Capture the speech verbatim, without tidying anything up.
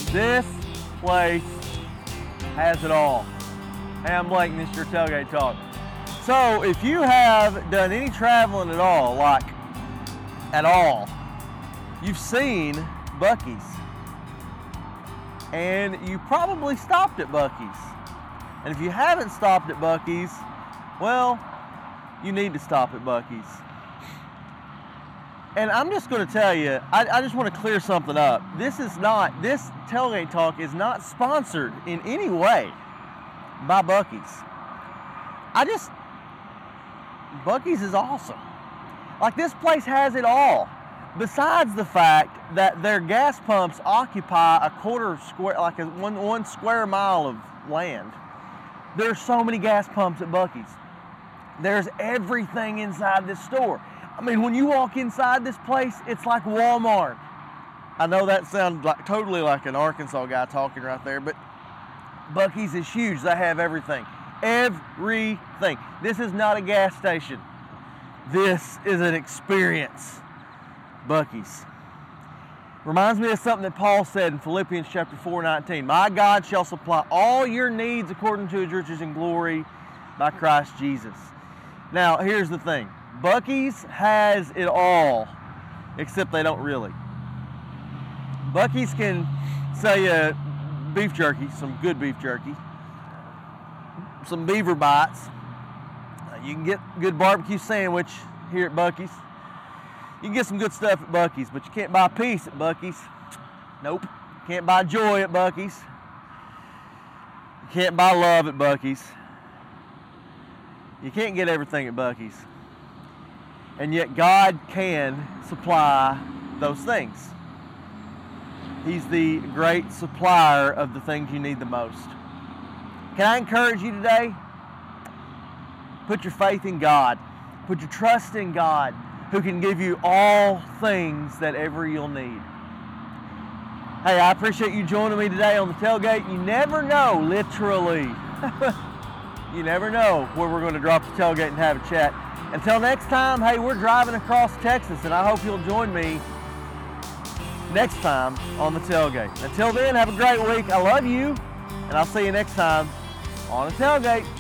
This place has it all. Hey, I'm Blake and this is your Tailgate Talk. So if you have done any traveling at all, like at all, you've seen Buc-ee's. And you probably stopped at Buc-ee's. And if you haven't stopped at Buc-ee's, well, you need to stop at Buc-ee's. And I'm just going to tell you, I, I just want to clear something up. This is not, this Tailgate Talk is not sponsored in any way by Buc-ee's. I just, Buc-ee's is awesome. Like, this place has it all. Besides the fact that their gas pumps occupy a quarter square, like a one, one square mile of land. There's so many gas pumps at Buc-ee's. There's everything inside this store. I mean, when you walk inside this place, it's like Walmart. I know that sounds like totally like an Arkansas guy talking right there, but Buc-ee's is huge. They have everything. Everything. This is not a gas station. This is an experience. Buc-ee's. Reminds me of something that Paul said in Philippians chapter four nineteen. My God shall supply all your needs according to his riches and glory by Christ Jesus. Now, here's the thing. Buc-ee's has it all, except they don't really. Buc-ee's can sell you beef jerky, some good beef jerky, some beaver bites. You can get a good barbecue sandwich here at Buc-ee's. You can get some good stuff at Buc-ee's, but you can't buy peace at Buc-ee's. Nope. Can't buy joy at Buc-ee's. You can't buy love at Buc-ee's. You can't get everything at Buc-ee's. And yet God can supply those things. He's the great supplier of the things you need the most. Can I encourage you today? Put your faith in God. Put your trust in God, who can give you all things that ever you'll need. Hey, I appreciate you joining me today on the tailgate. You never know, literally. You never know where we're going to drop the tailgate and have a chat. Until next time, hey, we're driving across Texas, and I hope you'll join me next time on the tailgate. Until then, have a great week. I love you, and I'll see you next time on the tailgate.